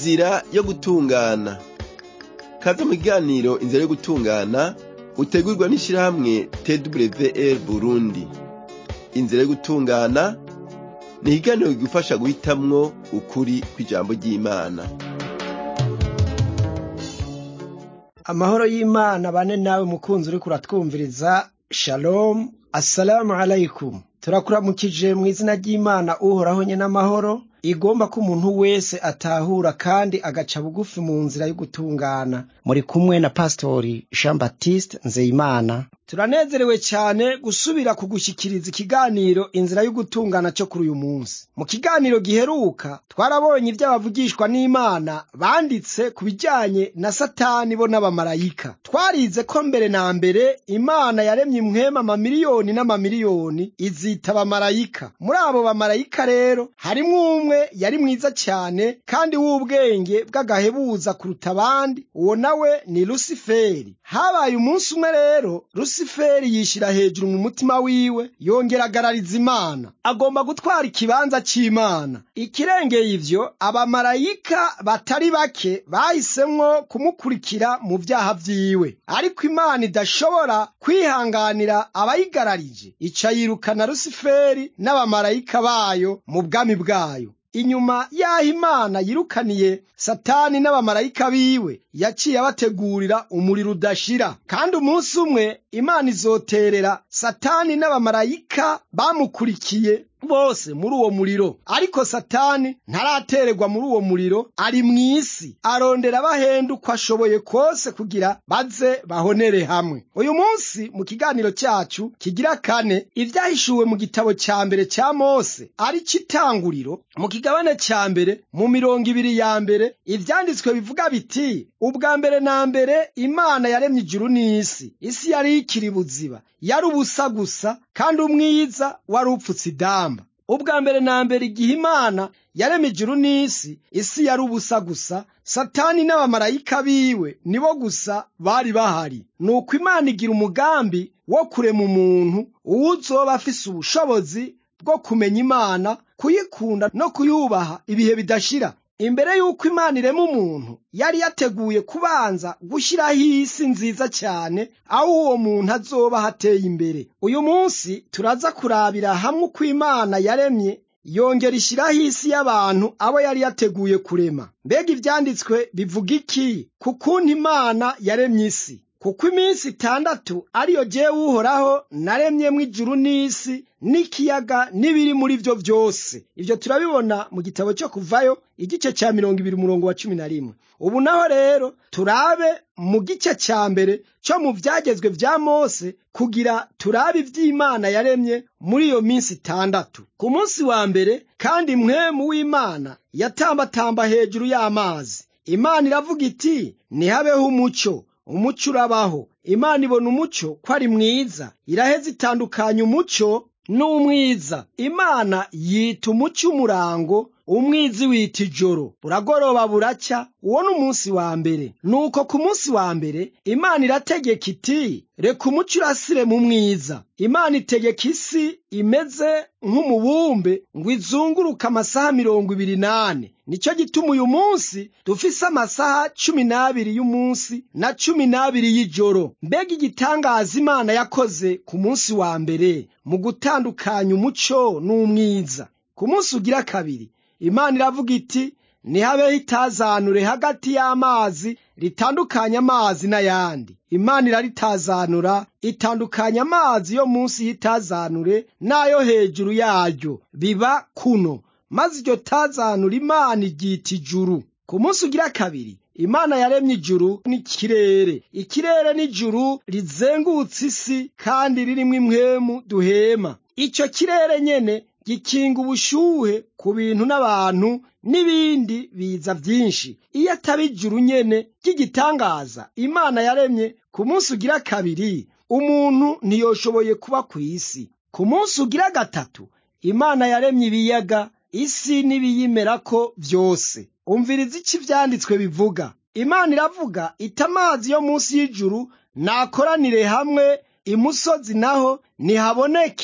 Inzira yo gutungana. Kaze mu kiganiro inzira yo gutungana utegurwa n'ishirahamwe TWR Burundi. Inzira yo gutungana ni ikiganiro kigufasha guhitamwo ukuri kw'ijambo ry'Imana. Amahoro y'Imana bane nawe mukunzi uriko uratwumviriza. Shalom, assalamu alaikum. Turakuramukije mu izina ry'Imana uhoraho nye n'amahoro, igomba ko umuntu wese atahura kandi agaca bugufi mu nzira yo gutungana. Muri kumwe na Pastori Jean Baptiste Nzeyimana. Turanezerewe cyane gusubira kugushikiriza ikiganiro inzira yo gutungana cyo kuri uyu munsi. Mu kiganiro giheruka twarabonye ivy'abavugishwa n'Imana banditse ku bijanye na Satani bo n'abamarayika. Twarize ko mbere na mbere Imana yaremye impwema amamiliyoni n'amamiliyoni izita abamarayika. Muri abo bamarayika rero harimwo umwe yari mwiza cyane kandi w'ubwenge bw'agahebuza kuruta abandi, uwo nawe ni Lusiferi. Habaye umunsi umwe rero Lusiferi yishira hejuru mu mutima wiwe, yongera agarariza Imana, agomba gutwara ikibanza c'Imana. Ikirengeye ivyo, abamarayika batari bake bahisemwo kumukurikira mu vyaha vyiwe, ariko Imana idashobora kwihanganira abayigararije, ica yirukana Lusiferi n'abamarayika bayo mu bwami bwayo. Inyuma y'aho Imana yirukaniye Satani n'abamarayika biwe, yaciye abategurira umuriro udashira. Kandi umunsi umwe Imana izoterera Satani n'abamarayika bamukurikiye bose muri uwo muriro. Ariko Satani ntaratererwa muri uwo muriro, ari mw'isi arondera abahenda uko ashoboye kose kugira baze bahonere hamwe. Uyu munsi mu kiganiro cyacu kigira kane, ivyahishuwe mu gitabo ca mbere ca Mose ari c'itanguriro, mu kigabane ca mbere mu 20 ya mbere, ivyanditswe bivuga biti: ubwa mbere na mbere Imana yaremye ijuru n'isi. Isi yari ikiri buziba, yari ubusa gusa, kandi umwiza wari upfutse idamba. Ubwa mbere na mbere igihe Imana yaremye ijuru n'isi, isi yari ubusa gusa, Satani n'abamarayika biwe nibo gusa bari bahari. Nuko Imana igira umugambi wo kurema umuntu uwuzoba afise ubushobozi bwo kumenya Imana, kuyikunda no kuyubaha ibihe bidashira. Imbere y'uko Imana irema umuntu, yari yateguye kubanza gushyiraho isi nziza cyane, aho uwo muntu azoba hateye imbere. Uyu munsi turaza kurabira hamwe uko Imana yaremye yongera ishyiraho isi y'abantu abo yari yateguye kurema. Mbega ivyanditswe bivuga iki ku kuntu Imana yaremye isi? Kuko iminsi 6 ariyo jewe uhoraho naremyemwo ijuru n'isi n'ikiyaga n'ibiri muri vyo vyose. Ivyo turabibona mu gitabo cyo Kuvayo igice ca 20 umurongo wa 11. Ubu naho rero turabe mu gice ca mbere cyo mu vyagezwe vya Mose, kugira turabe ivy'Imana yaremye muri iyo minsi 6. Ku munsi wa mbere kandi mpwemu w'Imana yatambatamba hejuru y'amazi. Imana iravuga iti: nihabeho umuco. Umuco urabaho. Imana ibona umuco ko ari mwiza, iraheza itandukanya umuco n'umwiza. Imana yita umuco umurango, umwizi wita ijoro. Buragoroba buracya, uwo n'umunsi wa mbere. Nuko ku munsi wa mbere Imana irategeka iti: reka umuco urasire mu mwiza. Imana itegeka isi imeze nk'umubumbe ngo izunguruka amasaha 28. Nico gituma uyu munsi dufise amasaha 12 y'umunsi na 12 y'ijoro. Mbega igitangaza Imana yakoze ku munsi wa mbere mu gutandukanya umuco n'umwiza. Ku munsi ugira kabiri Imana iravuga iti: nihabeho itazanure hagati y'amazi ritandukanya amazi n'ayandi. Imana iraritazanura, itandukanya amazi yo munsi y'itazanure n'ayo hejuru yaryo, biba kuno. Maze iryo tazanura Imana iryita ijuru. Ku munsi ugira kabiri Imana yaremye ijuru n'ikirere. Ikirere n'ijuru rizengutse isi kandi ririmwo impwemu duhema. Ico kirere nyene gikinga ubushuhe ku bintu n'abantu n'ibindi biza vyinshi. Iyo ataba ijuru nyene ry'igitangaza Imana yaremye ku munsi ugira kabiri, umuntu ntiyoshoboye kuba kw'isi. Ku munsi ugira gatatu Imana yaremye ibiyaga, isi n'ibiyimerako vyose. Umviriza iki ivyanditswe bivuga. Imana iravuga iti: amazi yo munsi y'ijuru nakoranire hamwe, imusozi naho nihaboneke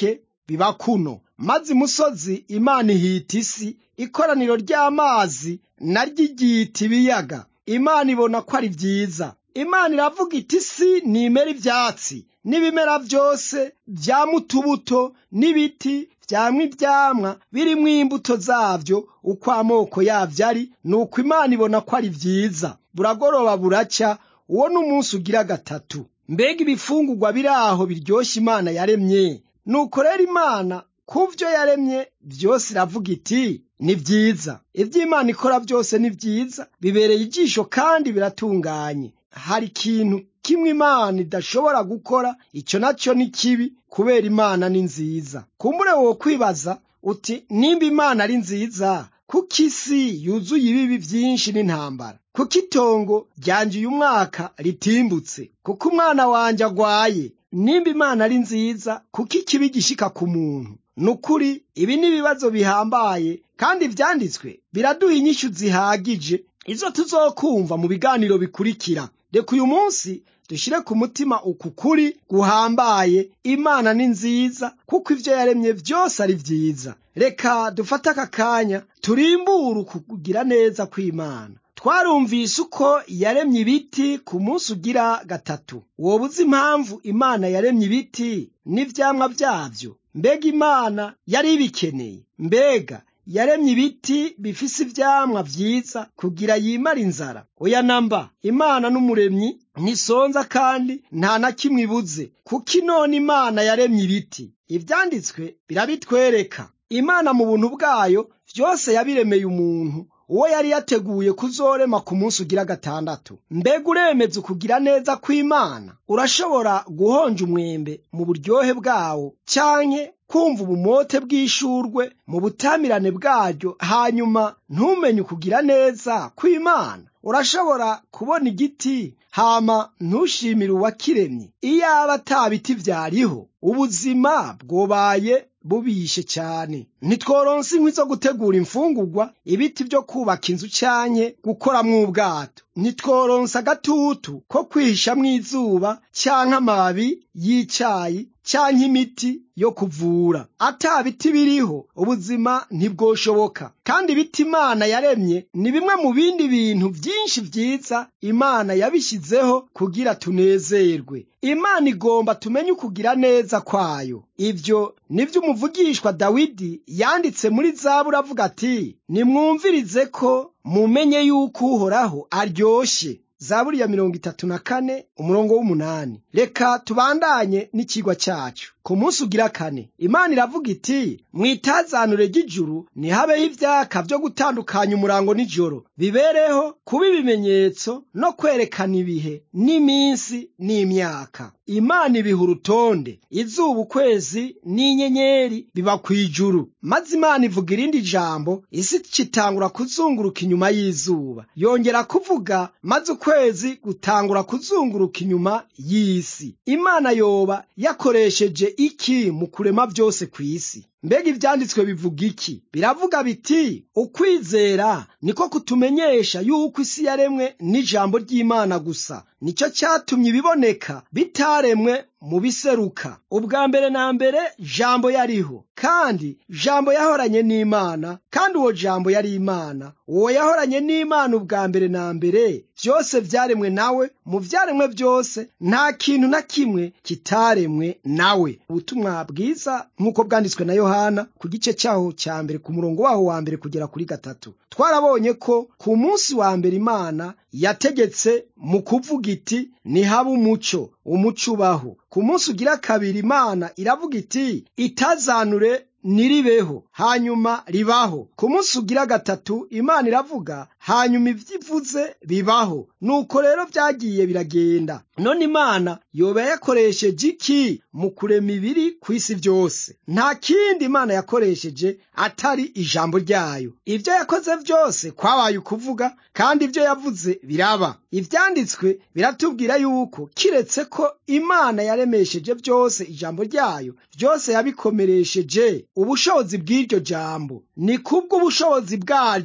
biba kuno. Maze imusozi Imana ihita isi, ikoraniro ry'amazi naryo iryita ibiyaga. Imana ibona ko ari vyiza. Imana iravuga iti isi nimera ivyatsi n'ibimera vyose vyama utubuto n'ibiti vyamwa ivyamwa birimwo imbuto zavyo uko amoko yavyo ari, nuko Imana ibona ko ari vyiza. Buragoroba buraca, uwo n'umunsi ugira gatatu. Mbega ibifungurwa biri aho biryoshe Imana yaremye! Nuko rero Imana kuvyo yaremye vyose iravuga iti ni vyiza. Ivyo Imana ikora vyose ni vyiza, bibereye ijisho kandi biratunganye. Hari ikintu kimwe Imana idashobora gukora, ico naco ni kibi, kubera Imana ni nziza. Kumbure wo kwibaza uti nimba Imana ari nziza, kuko isi yuzuye ibibi vyinshi n'intambara, kuko itongo ryanje uyu mwaka ritimbutse, kuko umwana wanje agwaye. Nimba Imana ari nziza, kuko ikibi gishika ku muntu? Nukuri ibi ni ibibazo bihambaye, kandi ivyanditswe biraduha inyishu zihagije, izo tuzokumva mu biganiro bikurikira. Reka uyu munsi dushire ku mutima uku kuri guhambaye: Imana ni nziza, kuko ivyo yaremye vyose ari vyiza. Reka dufate aka kanya turimbure ukugira neza kw'Imana. Twarumvise uko yaremye ibiti ku munsi ugira gatatu. Woba uzi impamvu Imana yaremye ibiti n'ivyamwa vyavyo? Mbega Imana yari ibikeneye? Mbega yaremye ibiti bifise ivyamwa vyiza kugira yimara inzara? Oya namba. Imana n'umuremyi ntisonza kandi nta na kimwe ibuze, kuko none Imana yaremye ibiti. Ivyanditswe birabitwereka. Imana mu buntu bwayo vyose yabiremeye umuntu, uwo yari yateguye kuzorema ku munsi ugira gatandatu. Mbega uremeza ukugira neza kw'Imana? Urashobora guhonja umwembe mu buryohe bwawo, canke kumva ubumote bw'ishurwe mu butamirane bwaryo, hanyuma ntumenye ukugira neza kw'Imana? Urashobora kubona igiti hama ntushimire uwakiremye? Iyaba ata biti vyariho, ubuzima bwobaye bubishe cyane. Ntitworonse inkwi zo gutegura imfungurwa, ibiti vyo kubaka inzu canke gukoramwo ubwato. Ntitworonse agatutu ko kwihishamwo izuba canke amababi y'icayi canke imiti yo kuvura. Ata biti biriho, ubuzima ntibwoshoboka. Kandi ibiti Imana yaremye ni bimwe mu bindi bintu vyinshi vyiza Imana yabishizeho kugira tunezerwe. Imana igomba tumenye ukugira neza kwayo. Ivyo nivyo umuvugishwa Dawidi yanditse muri Zaburi avuga ati: nimwumvirize ko mumenye yuko Uhoraho aryoshe. Zaburi ya 34 umurongo w'8. Reka tubandanye n'ikigwa cyacu. Ku munsi ugira kane Imana iravuga iti: mwitazanure ry'ijuru nihabeho ivyaka vyo gutandukanya umurango n'ijoro, bibereho kuba ibimenyetso no kwerekana ibihe n'iminsi n'imyaka. Imana ibiha urutonde, izuba, ukwezi n'inyenyeri biba kw'ijuru. Maze Imana ivuga irindi jambo, isi citangura kuzunguruka inyuma y'izuba. Yongera kuvuga, maze ukwezi gutangura kuzunguruka inyuma y'isi. Imana yoba yakoresheje iki mu kurema vyose kw'isi? Mbega ivyanditswe bivuga iki? Biravuga biti: ukwizera niko kutumenyesha yuko isi yaremwe n'ijambo ry'Imana gusa. Nico cyatumye ibiboneka bitaremwe mu biseruka. Ubwa mbere na mbere jambo yariho, kandi jambo yahoranye n'Imana, kandi uwo jambo yari Imana. Uwo yahoranye n'Imana ubwa mbere na mbere, vyose vyaremwe nawe. Mu vyaremwe vyose nta kintu na kimwe kitaremwe nawe. Ubutumwa bwiza nk'uko bwanditswe na Yohana ku gice cyaho cya mbere ku murongo waho wa mbere kugera kuri gatatu. Twarabonye ko ku munsi wa mbere Imana yategetse mu kuvuga iti: nihabe umuco, umuco ubaho. Ku munsi ugira kabiri Imana iravuga iti: itazanure niribeho, hanyuma ribaho. Ku munsi ugira gatatu Imana iravuga, hanyuma ivyivuze bibaho. Nuko rero vyagiye biragenda. None Imana yoba yakoresheje iki mu kurema ibiri kw'isi vyose? Nta kindi Imana yakoresheje atari ijambo ryayo. Ivyo yakoze vyose kwabaye ukuvuga, kandi ivyo yavuze biraba. Ivyanditswe biratubwira yuko kiretse ko Imana yaremesheje vyose ijambo ryayo, vyose yabikomeresheje ubushobozi bw'iryo jambo. Ni kubwo ubushobozi bwaryo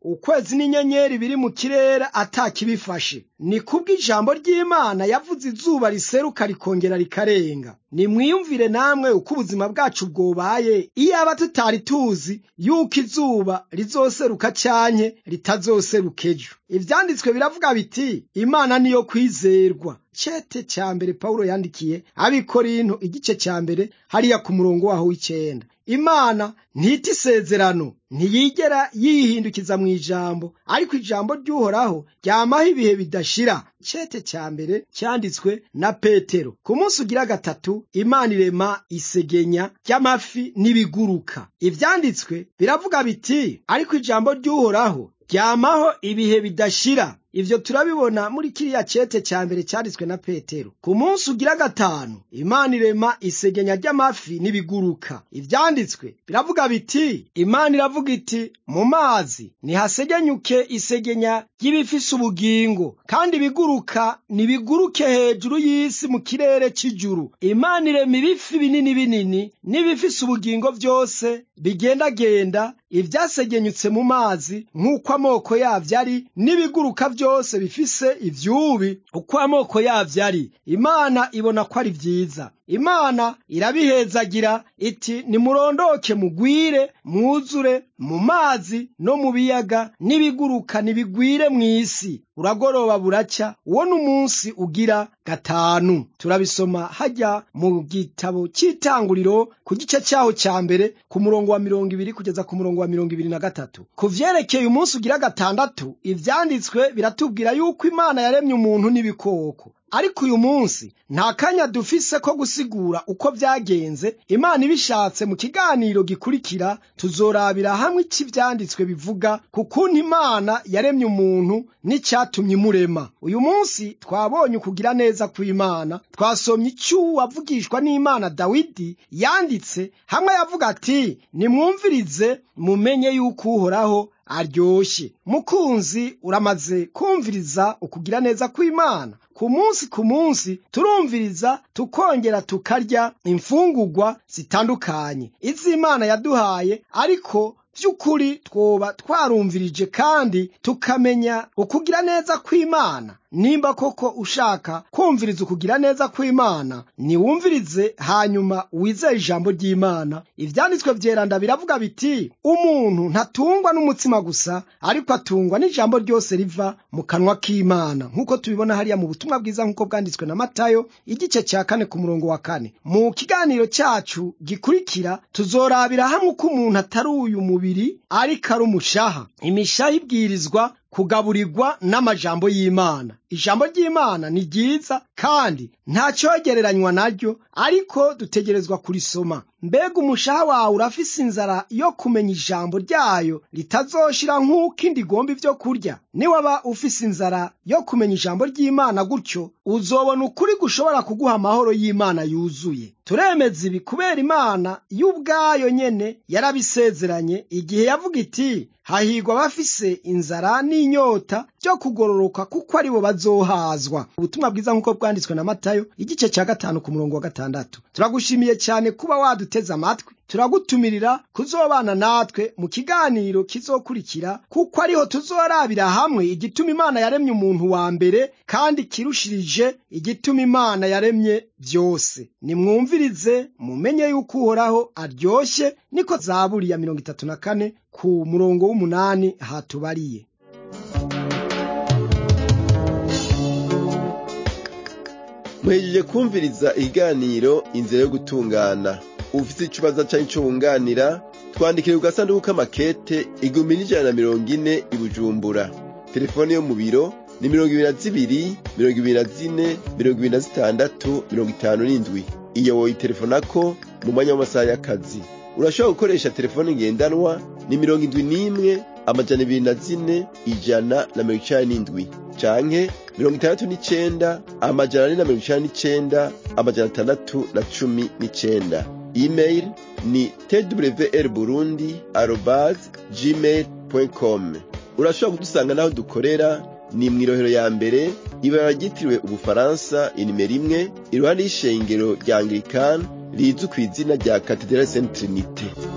ukwezi n'inyenyeri biri mu kirere atakibifashe. Ni kubw'ijambo ry'Imana yavuze izuba riseruka rikongera rikarenga. Nimwiyumvire namwe uko ubuzima bwacu bwobaye iyaba tutari tuzi yuko izuba rizoseruka canke ritazoseruka ejo. Ivyanditswe biravuga biti Imana niyo kwizerwa. Cete ca mbere Paulo yandikiye Abikorinto igice ca mbere hariya ku murongo waho w'9. Imana ntita isezerano, ntiyigera yihindukiza mu ijambo, ariko ijambo ry'Uhoraho ryamaho ibihe bidashira. Cete ca mbere cyanditswe na Petero. Ku munsi ugira gatatu Imana irema isegenya ry'amafi n'ibiguruka. Ivyanditswe biravuga biti ariko ijambo ry'Uhoraho ryamaho ibihe bidashira. Ivyo turabibona muri kiriya cete ca mbere cyanditswe na Petero. Ku munsi ugira gatanu Imana irema isegenya ry'amafi n'ibiguruka. Ivyanditswe biravuga biti Imana iravuga iti mu mazi nihasegenyuke isegenya ry'ibifise ubugingo, kandi ibiguruka nibiguruke hejuru y'isi mu kirere c'ijuru. Imana irema ibifi binini binini n'ibifise ubugingo vyose bigendagenda, ivyasegenyutse mu mazi nk'uko amoko yavyo ari, n'ibiguruka vyose bifise ivyubi uko amoko yavyo ari. Imana ibona ko ari vyiza. Imana irabihezagira iti nimurondoke mugwire mwuzure mu mazi no mu biyaga, n'ibiguruka nibigwire mw'isi. Uragoroba buraca, uwo n'umunsi ugira gatanu. Turabisoma hajya mu gitabo cy'Itanguriro ku gice cyaho ca mbere ku murongo wa 20 kugeza ku murongo wa 23. Ku vyerekeye umunsi ugira gatandatu ivyanditswe biratubwira yuko Imana yaremye umuntu n'ibikoko. Ariko uyu munsi nta kanya dufise ko gusigura uko vyagenze. Imana ibishatse mu kiganiro gikurikira tuzorabira hamwe iki vyanditswe bivuga ku kuntu Imana yaremye umuntu n'icyatumye imurema. Uyu munsi twabonye ukugira neza kw'Imana. Twasomye icyo wavugishwa n'Imana Dawidi yanditse hamwe yavuga ati nimwumvirize mumenye yuko Uhoraho aryoshye. Mukunzi, uramaze kumviriza ukugira neza kw'Imana? Ku munsi turumviriza tukongera tukarya imfungurwa zitandukanye iz'Imana yaduhaye, ariko vy'ukuri twoba twarumvirije kandi tukamenya ukugira neza kw'Imana. Nimba koko ushaka kumviriza ukugira neza kw'Imana, niwumvirize hanyuma wizeye ijambo ry'Imana. Ivyanditswe vyeranda biravuga biti umuntu ntatungwa n'umutsima gusa, ariko atungwa n'ijambo ryose riva mu kanwa k'Imana, nk'uko tubibona hariya mu butumwa bwiza nk'uko bwanditswe na Matayo igice ca 4 ku murongo wa 4. Mu kiganiro cyacu gikurikira tuzorabira hamwe uko umuntu atari uyu mubiri ariko ari umushaha. Imishaha ibwirizwa kugaburirwa n'amajambo y'Imana. Ijambo ry'Imana ni ryiza kandi nta cyogereranywa naryo, ariko dutegerezwa kurisoma. Mbega umushaha wawe urafise inzara yo kumenya ijambo ryayo ritazoshira nk'uko indi igomba ivyo kurya? Niwaba ufise inzara yo kumenya ijambo ry'Imana gutyo, uzobona ukuri gushobora kuguha amahoro y'Imana yuzuye. Turemeza ibi kubera Imana y'ubwayo nyene yarabisezeranye igihe yavuga iti hahirwa abafise inzara n'inyota byo kugororoka, kuko aribo bazohazwa. Ubutumwa bwiza nk'uko bwanditswe na Matayo igice ca 5 ku murongo wa 6. Turagushimiye cyane kuba waduteze amatwi. Turagutumirira kuzobana natwe mu kiganiro kizokurikira, kuko ariho tuzorabira hamwe igituma Imana yaremye umuntu wa mbere kandi kirushirije igituma Imana yaremye byose. Nimwumvirize mumenye yuko Uhoraho aryoshye, niko Zaburi ya 34 ku murongo w'8 hatubariye. Muhejeje kumviriza ikiganiro inzira yo gutungana. Ufite ikibazo canke ico wunganira, twandikire ku gasanduku k'amakete 1140 i Bujumbura. Telefone yo mu biro ni 22 24 26 57. Iyo woyitelefonako mu mwanya w'amasaha y'akazi. Urashobora gukoresha telefone ngendanwa ni 71 204 197 canke 69 499 619. Email ni twrburundi@gmail.com. Urashobora kudusanga naho dukorera ni mw'irohero ya mbere ibara ryitiriwe Ubufaransa inimero 1 iruhande y'ishengero rya Anglican rizwi ku izina rya Cathedrale Sainte Trinité.